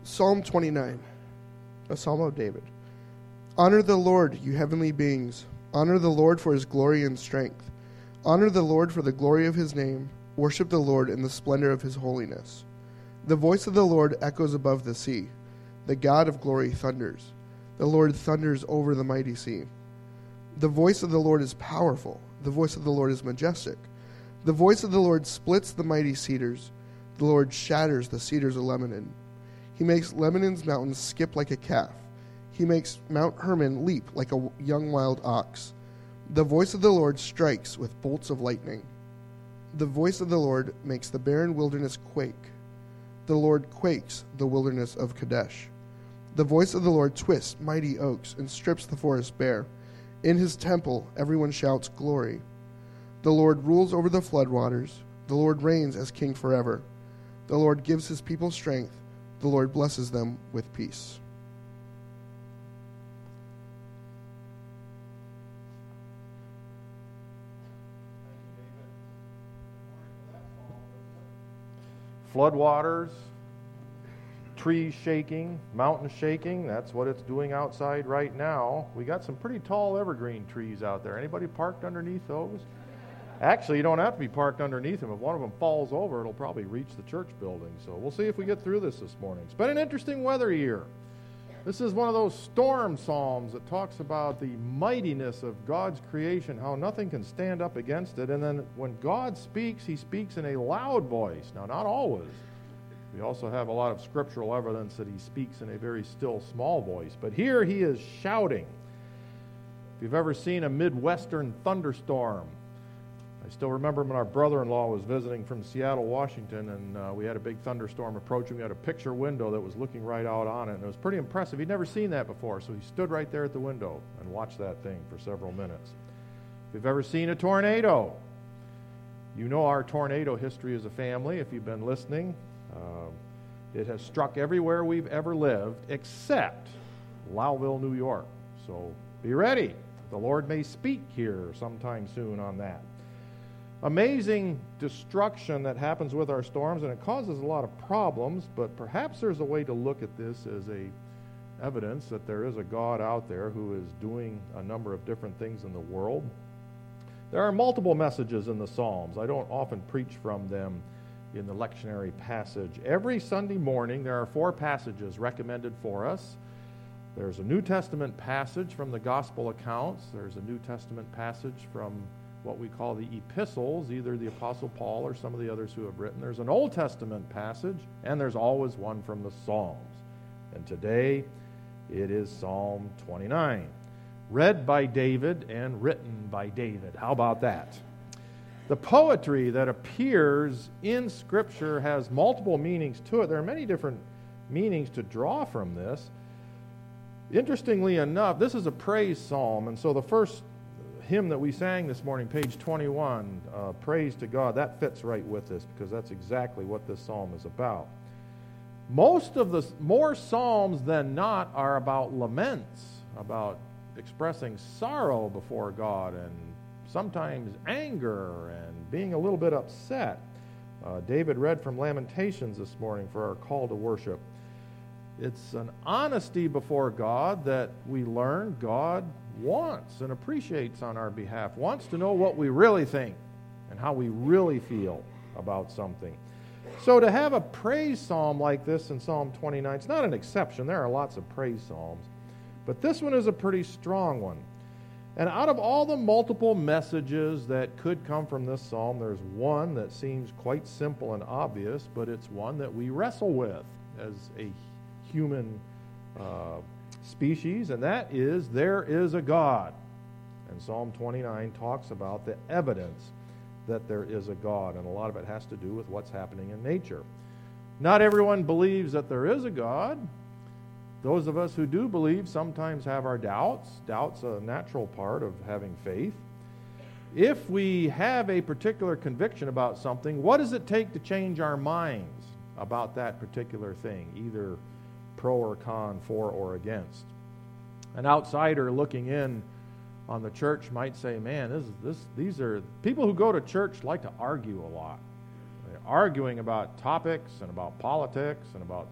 Psalm 29, a psalm of David. Honor the Lord, you heavenly beings. Honor the Lord for his glory and strength. Honor the Lord for the glory of his name. Worship the Lord in the splendor of his holiness. The voice of the Lord echoes above the sea. The God of glory thunders. The Lord thunders over the mighty sea. The voice of the Lord is powerful. The voice of the Lord is majestic. The voice of the Lord splits the mighty cedars. The Lord shatters the cedars of Lebanon. He makes Lebanon's mountains skip like a calf. He makes Mount Hermon leap like a young wild ox. The voice of the Lord strikes with bolts of lightning. The voice of the Lord makes the barren wilderness quake. The Lord quakes the wilderness of Kadesh. The voice of the Lord twists mighty oaks and strips the forest bare. In his temple everyone shouts glory. The Lord rules over the floodwaters. The Lord reigns as king forever. The Lord gives his people strength. The Lord blesses them with peace. Floodwaters, trees shaking, mountains shaking. That's what it's doing outside right now. We got some pretty tall evergreen trees out there. Anybody parked underneath those? Actually, you don't have to be parked underneath them. If one of them falls over, it'll probably reach the church building. So we'll see if we get through this morning. It's been an interesting weather year. This is one of those storm psalms that talks about the mightiness of God's creation, how nothing can stand up against it. And then when God speaks, he speaks in a loud voice. Now, not always. We also have a lot of scriptural evidence that he speaks in a very still, small voice. But here he is shouting. If you've ever seen a Midwestern thunderstorm, I still remember when our brother-in-law was visiting from Seattle, Washington, and we had a big thunderstorm approaching. We had a picture window that was looking right out on it, and it was pretty impressive. He'd never seen that before, so he stood right there at the window and watched that thing for several minutes. If you've ever seen a tornado, you know our tornado history as a family, if you've been listening. It has struck everywhere we've ever lived except Lowville, New York. So be ready. The Lord may speak here sometime soon on that. Amazing destruction that happens with our storms, and it causes a lot of problems, but perhaps there's a way to look at this as a evidence that there is a God out there who is doing a number of different things in the world. There are multiple messages in the Psalms. I don't often preach from them in the lectionary passage. Every Sunday morning there are 4 passages recommended for us. There's a New Testament passage from the Gospel accounts. There's a New Testament passage from what we call the epistles, either the Apostle Paul or some of the others who have written. There's an Old Testament passage, and there's always one from the Psalms. And today, it is Psalm 29, read by David and written by David. How about that? The poetry that appears in Scripture has multiple meanings to it. There are many different meanings to draw from this. Interestingly enough, this is a praise psalm, and so the first hymn that we sang this morning, page 21, Praise to God, that fits right with this because that's exactly what this psalm is about. More psalms than not are about laments, about expressing sorrow before God and sometimes anger and being a little bit upset. David read from Lamentations this morning for our call to worship. It's an honesty before God that we learn God wants and appreciates on our behalf, wants to know what we really think and how we really feel about something. So to have a praise psalm like this in Psalm 29, it's not an exception. There are lots of praise psalms, but this one is a pretty strong one. And out of all the multiple messages that could come from this psalm, there's one that seems quite simple and obvious, but it's one that we wrestle with as a human species, and that is, there is a God. And Psalm 29 talks about the evidence that there is a God, and a lot of it has to do with what's happening in nature. Not everyone believes that there is a God. Those of us who do believe sometimes have our doubts. Doubt's a natural part of having faith. If we have a particular conviction about something, what does it take to change our minds about that particular thing, either pro or con, for or against? An outsider looking in on the church might say, man, these are people who go to church like to argue a lot. They're arguing about topics and about politics and about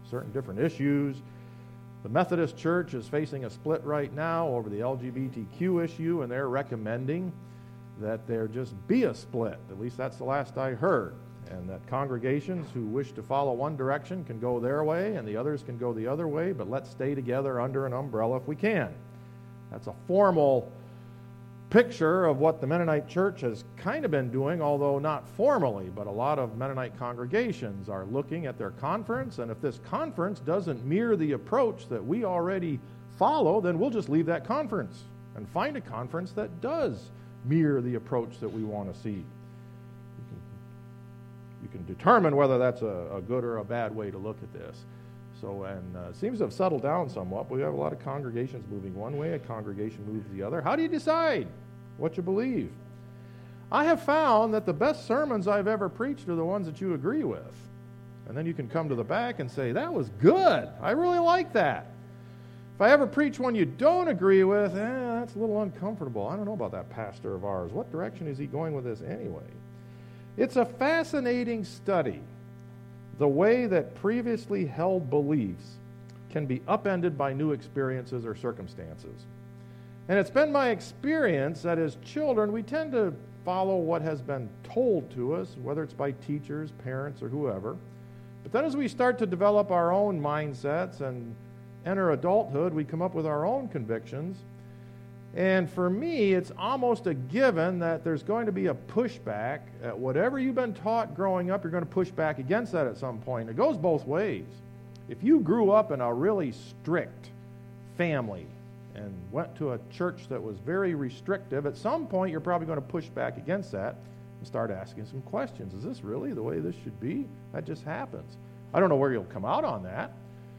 certain different issues. The Methodist Church is facing a split right now over the LGBTQ issue, and they're recommending that there just be a split. At least that's the last I heard. And that congregations who wish to follow one direction can go their way and the others can go the other way, but let's stay together under an umbrella if we can. That's a formal picture of what the Mennonite Church has kind of been doing, although not formally, but a lot of Mennonite congregations are looking at their conference, and if this conference doesn't mirror the approach that we already follow, then we'll just leave that conference and find a conference that does mirror the approach that we want to see. You can determine whether that's a good or a bad way to look at this. So, and it seems to have settled down somewhat, but we have a lot of congregations moving one way, a congregation moves the other. How do you decide what you believe? I have found that the best sermons I've ever preached are the ones that you agree with. And then you can come to the back and say, that was good. I really like that. If I ever preach one you don't agree with, that's a little uncomfortable. I don't know about that pastor of ours. What direction is he going with this anyway? It's a fascinating study, the way that previously held beliefs can be upended by new experiences or circumstances. And it's been my experience that as children, we tend to follow what has been told to us, whether it's by teachers, parents, or whoever. But then as we start to develop our own mindsets and enter adulthood, we come up with our own convictions. And for me, it's almost a given that there's going to be a pushback at whatever you've been taught growing up. You're going to push back against that at some point. It goes both ways. If you grew up in a really strict family and went to a church that was very restrictive, at some point you're probably going to push back against that and start asking some questions. Is this really the way this should be? That just happens. I don't know where you'll come out on that.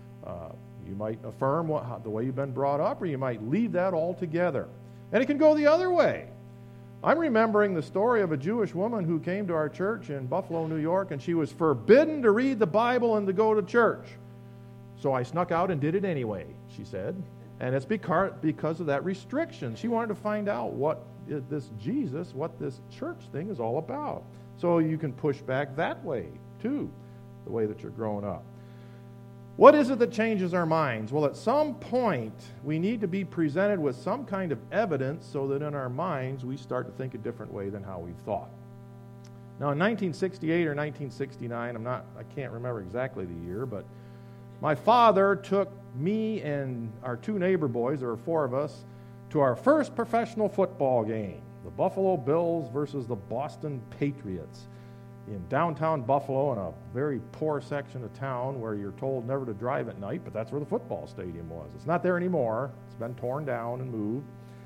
You might affirm the way you've been brought up, or you might leave that altogether. And it can go the other way. I'm remembering the story of a Jewish woman who came to our church in Buffalo, New York, and she was forbidden to read the Bible and to go to church. So I snuck out and did it anyway, she said. And it's because of that restriction. She wanted to find out what this Jesus, what this church thing is all about. So you can push back that way, too, the way that you're growing up. What is it that changes our minds? Well, at some point, we need to be presented with some kind of evidence so that in our minds we start to think a different way than how we've thought. Now, in 1968 or 1969, I can't remember exactly the year, but my father took me and our two neighbor boys, there were four of us, to our first professional football game, the Buffalo Bills versus the Boston Patriots, in downtown Buffalo, in a very poor section of town where you're told never to drive at night, but that's where the football stadium was. It's not there anymore. It's been torn down and moved.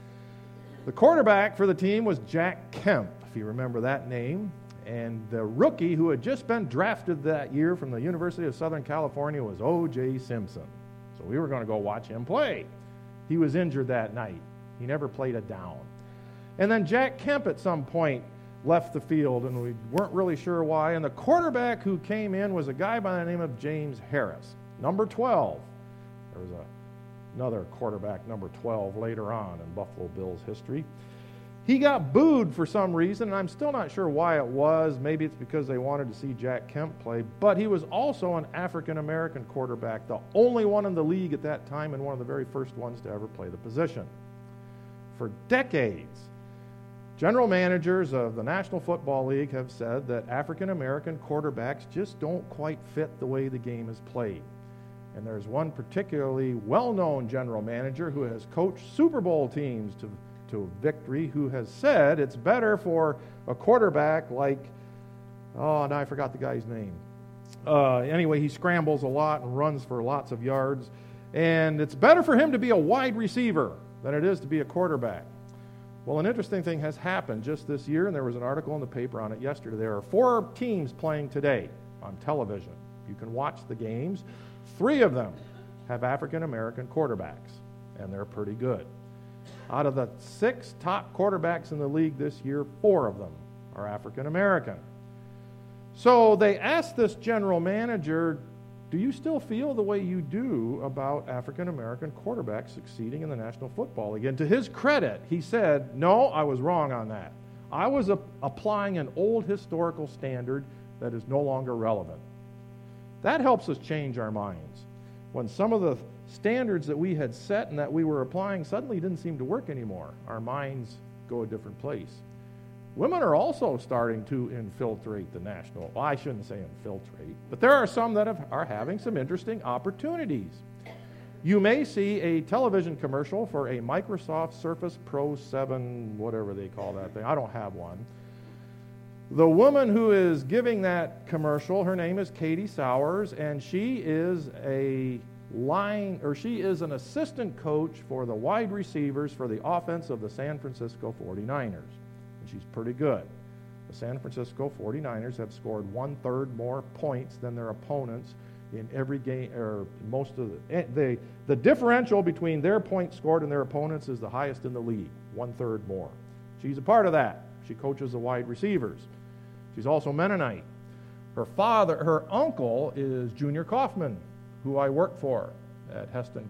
The quarterback for the team was Jack Kemp, if you remember that name, and the rookie who had just been drafted that year from the University of Southern California was O.J. Simpson. So we were going to go watch him play. He was injured that night. He never played a down. And then Jack Kemp at some point left the field, and we weren't really sure why. And the quarterback who came in was a guy by the name of James Harris, number 12. There was another quarterback, number 12, later on in Buffalo Bills history. He got booed for some reason, and I'm still not sure why it was. Maybe it's because they wanted to see Jack Kemp play, but he was also an African-American quarterback, the only one in the league at that time and one of the very first ones to ever play the position. For decades, general managers of the National Football League have said that African-American quarterbacks just don't quite fit the way the game is played. And there's one particularly well-known general manager who has coached Super Bowl teams to victory who has said it's better for a quarterback like, now I forgot the guy's name. Anyway, he scrambles a lot and runs for lots of yards. And it's better for him to be a wide receiver than it is to be a quarterback. Well, an interesting thing has happened just this year, and there was an article in the paper on it yesterday. There are 4 teams playing today on television. You can watch the games. 3 of them have African-American quarterbacks, and they're pretty good. Out of the 6 top quarterbacks in the league this year, 4 of them are African-American. So they asked this general manager, do you still feel the way you do about African-American quarterbacks succeeding in the National Football League? And to his credit, he said, no, I was wrong on that. I was applying an old historical standard that is no longer relevant. That helps us change our minds. When some of the standards that we had set and that we were applying suddenly didn't seem to work anymore, our minds go a different place. Women are also starting to infiltrate the national, well, I shouldn't say infiltrate, but there are some that are having some interesting opportunities. You may see a television commercial for a Microsoft Surface Pro 7, whatever they call that thing. I don't have one. The woman who is giving that commercial, her name is Katie Sowers, and she is an assistant coach for the wide receivers for the offense of the San Francisco 49ers. And she's pretty good. The San Francisco 49ers have scored 1/3 more points than their opponents in every game, or most of the differential between their points scored and their opponents is the highest in the league, 1/3 more. She's a part of that. She coaches the wide receivers. She's also Mennonite. Her uncle is Junior Kaufman, who I worked for at Heston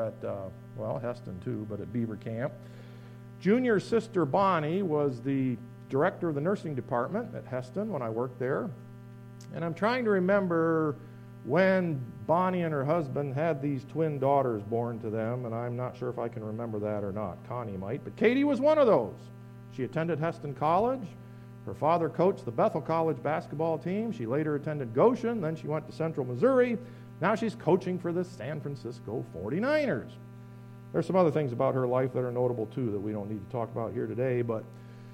too, but at Beaver Camp. Junior's sister Bonnie was the director of the nursing department at Heston when I worked there. And I'm trying to remember when Bonnie and her husband had these twin daughters born to them, and I'm not sure if I can remember that or not. Connie might, but Katie was one of those. She attended Heston College. Her father coached the Bethel College basketball team. She later attended Goshen, then she went to Central Missouri. Now she's coaching for the San Francisco 49ers. There's some other things about her life that are notable too that we don't need to talk about here today, but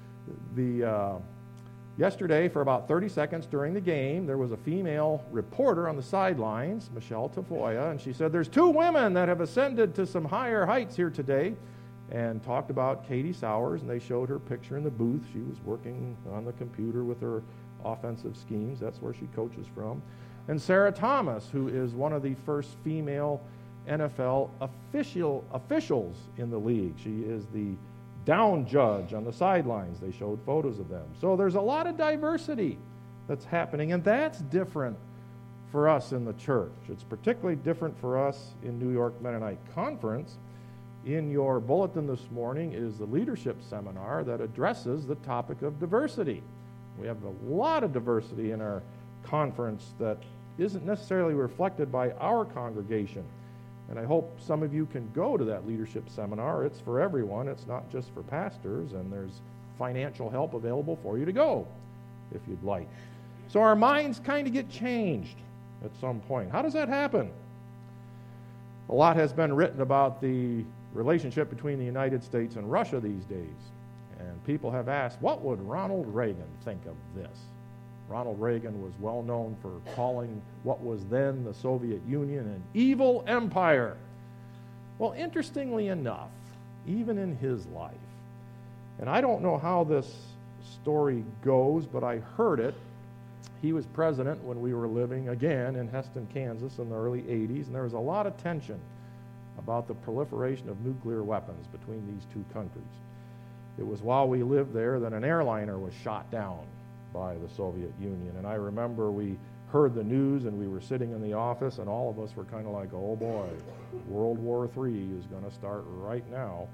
yesterday, for about 30 seconds during the game, there was a female reporter on the sidelines, Michelle Tafoya, and she said, "There's 2 women that have ascended to some higher heights here today," and talked about Katie Sowers, and they showed her picture in the booth. She was working on the computer with her offensive schemes. That's where she coaches from. And Sarah Thomas, who is one of the first female NFL officials in the league. She is the down judge on the sidelines. They showed photos of them. So there's a lot of diversity that's happening, and that's different for us in the church. It's particularly different for us in New York Mennonite Conference. In your bulletin this morning is the leadership seminar that addresses the topic of diversity. We have a lot of diversity in our conference that isn't necessarily reflected by our congregation. And I hope some of you can go to that leadership seminar. It's for everyone. It's not just for pastors, and there's financial help available for you to go if you'd like. So our minds kind of get changed at some point. How does that happen? A lot has been written about the relationship between the United States and Russia these days. And people have asked, what would Ronald Reagan think of this? Ronald Reagan was well known for calling what was then the Soviet Union an evil empire. Well, interestingly enough, even in his life, and I don't know how this story goes, but I heard it. He was president when we were living, again, in Heston, Kansas in the early 80s, and there was a lot of tension about the proliferation of nuclear weapons between these two countries. It was while we lived there that an airliner was shot down by the Soviet Union. And I remember we heard the news and we were sitting in the office and all of us were kind of like, oh boy, World War III is going to start right now.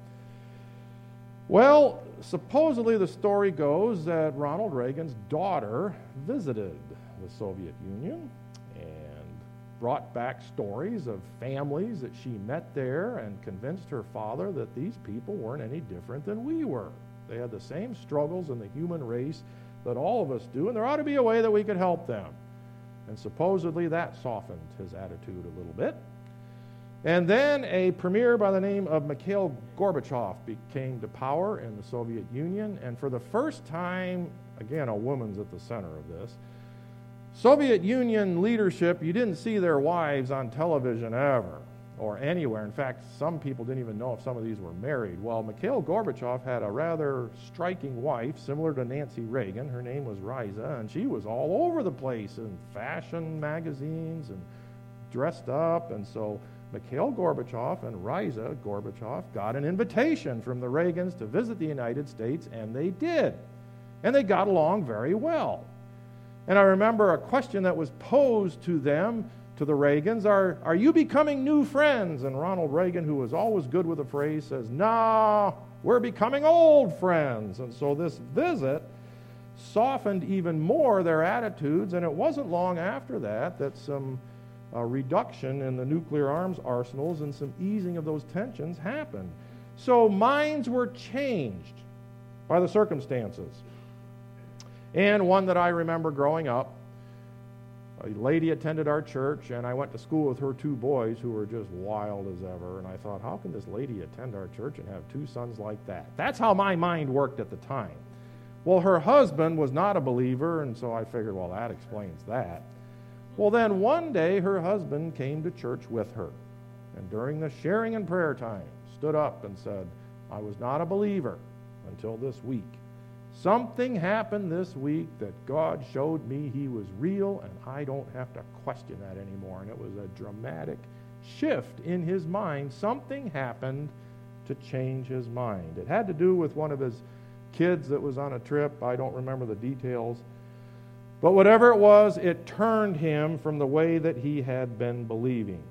Well, supposedly the story goes that Ronald Reagan's daughter visited the Soviet Union and brought back stories of families that she met there and convinced her father that these people weren't any different than we were. They had the same struggles in the human race that all of us do, and there ought to be a way that we could help them. And supposedly that softened his attitude a little bit. And then a premier by the name of Mikhail Gorbachev came to power in the Soviet Union, and for the first time, again, a woman's at the center of this, Soviet Union leadership, you didn't see their wives on television ever, or anywhere. In fact, some people didn't even know if some of these were married. Well, Mikhail Gorbachev had a rather striking wife, similar to Nancy Reagan. Her name was Riza, and she was all over the place in fashion magazines and dressed up. And so Mikhail Gorbachev and Riza Gorbachev got an invitation from the Reagans to visit the United States, and they did. And they got along very well. And I remember a question that was posed to them, to the Reagans, are you becoming new friends? And Ronald Reagan, who was always good with a phrase, says, "No, we're becoming old friends." And so this visit softened even more their attitudes, and it wasn't long after that that some reduction in the nuclear arms arsenals and some easing of those tensions happened. So minds were changed by the circumstances. And one that I remember growing up, a lady attended our church, and I went to school with her two boys who were just wild as ever. And I thought, how can this lady attend our church and have two sons like that? That's how my mind worked at the time. Well, her husband was not a believer, and so I figured, well, that explains that. Well, then one day her husband came to church with her, and during the sharing and prayer time, stood up and said, I was not a believer until this week. Something happened this week that God showed me He was real, and I don't have to question that anymore. And it was a dramatic shift in his mind. Something happened to change his mind. It had to do with one of his kids that was on a trip. I don't remember the details. But whatever it was, it turned him from the way that he had been believing.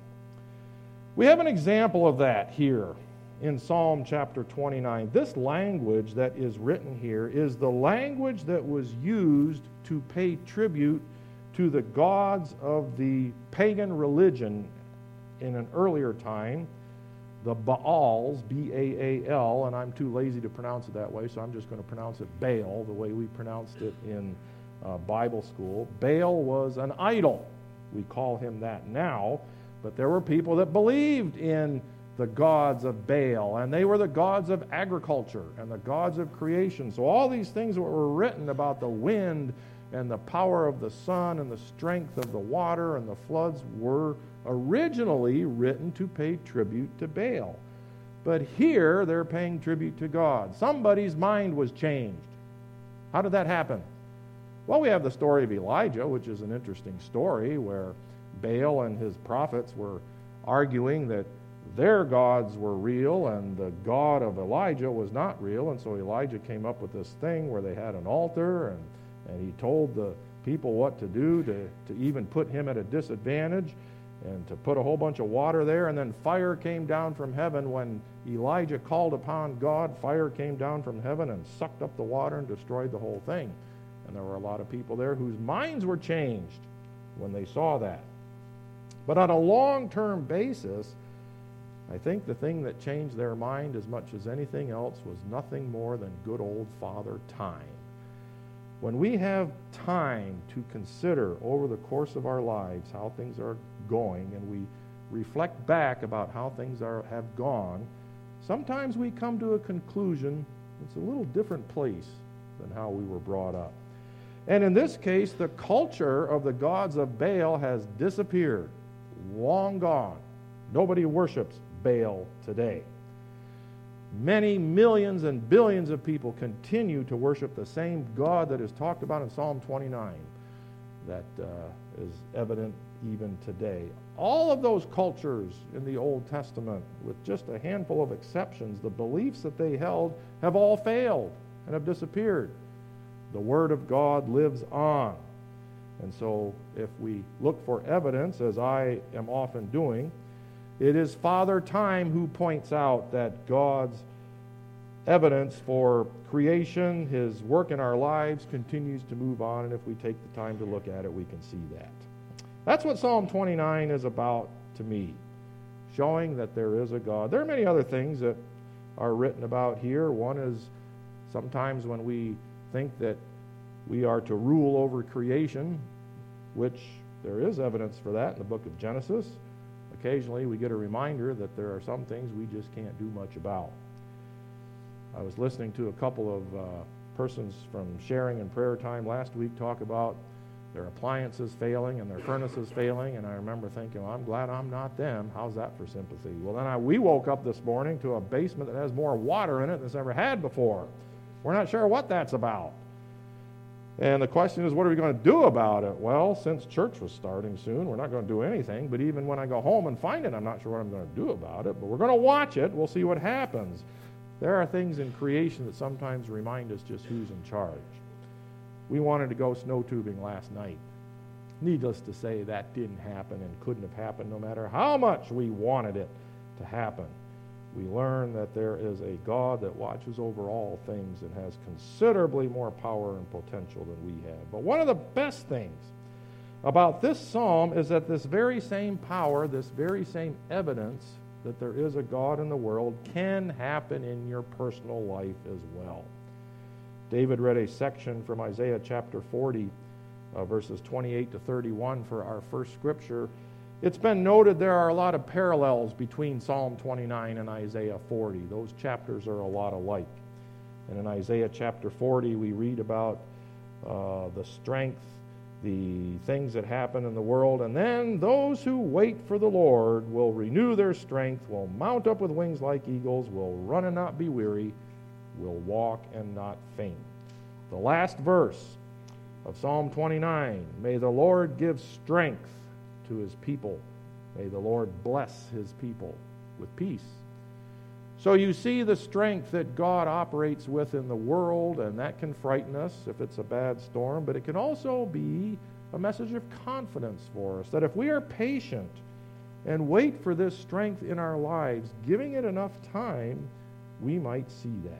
We have an example of that here in Psalm chapter 29. This language that is written here is the language that was used to pay tribute to the gods of the pagan religion in an earlier time, the Baals, B-A-A-L, and I'm too lazy to pronounce it that way, so I'm just going to pronounce it Baal, the way we pronounced it in Bible school. Baal was an idol. We call him that now, but there were people that believed in the gods of Baal, and they were the gods of agriculture and the gods of creation. So all these things that were written about the wind and the power of the sun and the strength of the water and the floods were originally written to pay tribute to Baal. But here they're paying tribute to God. Somebody's mind was changed. How did that happen? Well, we have the story of Elijah, which is an interesting story, where Baal and his prophets were arguing that their gods were real and the God of Elijah was not real. And so Elijah came up with this thing where they had an altar, and he told the people what to do to even put him at a disadvantage, and to put a whole bunch of water there. And then fire came down from heaven. When Elijah called upon God, fire came down from heaven and sucked up the water and destroyed the whole thing. And there were a lot of people there whose minds were changed when they saw that. But on a long-term basis, I think the thing that changed their mind as much as anything else was nothing more than good old Father Time. When we have time to consider over the course of our lives how things are going, and we reflect back about how things have gone, sometimes we come to a conclusion that's a little different place than how we were brought up. And in this case, the culture of the gods of Baal has disappeared, long gone. Nobody worships Baal today. Many millions and billions of people continue to worship the same God that is talked about in Psalm 29. That is evident even today. All of those cultures in the Old Testament, with just a handful of exceptions, the beliefs that they held have all failed and have disappeared. The Word of God lives on. And so if we look for evidence, as I am often doing, it is Father Time who points out that God's evidence for creation, His work in our lives, continues to move on, and if we take the time to look at it, we can see that. That's what Psalm 29 is about to me, showing that there is a God. There are many other things that are written about here. One is sometimes when we think that we are to rule over creation, which there is evidence for that in the book of Genesis. Occasionally we get a reminder that there are some things we just can't do much about. I was listening to a couple of persons from sharing and prayer time last week talk about their appliances failing and their furnaces failing, and I remember thinking, well, I'm glad I'm not them. How's that for sympathy? Well, then we woke up this morning to a basement that has more water in it than it's ever had before. We're not sure what that's about. And the question is, what are we going to do about it? Well, since church was starting soon, we're not going to do anything. But even when I go home and find it, I'm not sure what I'm going to do about it. But we're going to watch it. We'll see what happens. There are things in creation that sometimes remind us just who's in charge. We wanted to go snow tubing last night. Needless to say, that didn't happen and couldn't have happened no matter how much we wanted it to happen. we learn that there is a God that watches over all things and has considerably more power and potential than we have. But one of the best things about this psalm is that this very same power, this very same evidence that there is a God in the world can happen in your personal life as well. David read a section from Isaiah chapter 40, verses 28 to 31 for our first scripture. It's been noted there are a lot of parallels between Psalm 29 and Isaiah 40. Those chapters are a lot alike. And in Isaiah chapter 40, we read about the strength, the things that happen in the world. And then those who wait for the Lord will renew their strength, will mount up with wings like eagles, will run and not be weary, will walk and not faint. The last verse of Psalm 29, may the Lord give strength to his people. May the Lord bless his people with peace. So you see the strength that God operates with in the world, and that can frighten us if it's a bad storm, but it can also be a message of confidence for us, that if we are patient and wait for this strength in our lives, giving it enough time, we might see that.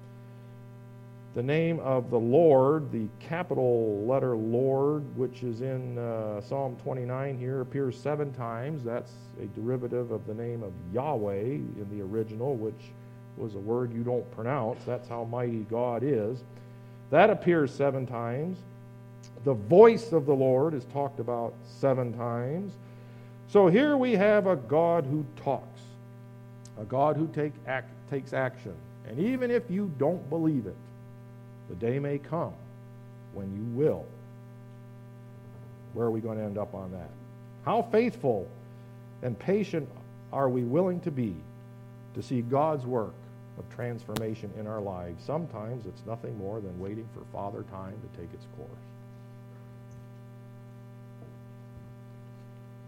The name of the Lord, the capital letter Lord, which is in Psalm 29 here, appears 7 times. That's a derivative of the name of Yahweh in the original, which was a word you don't pronounce. That's how mighty God is. That appears 7 times. The voice of the Lord is talked about 7 times. So here we have a God who talks, a God who takes action. And even if you don't believe it, the day may come when you will. Where are we going to end up on that? How faithful and patient are we willing to be to see God's work of transformation in our lives? Sometimes it's nothing more than waiting for Father Time to take its course.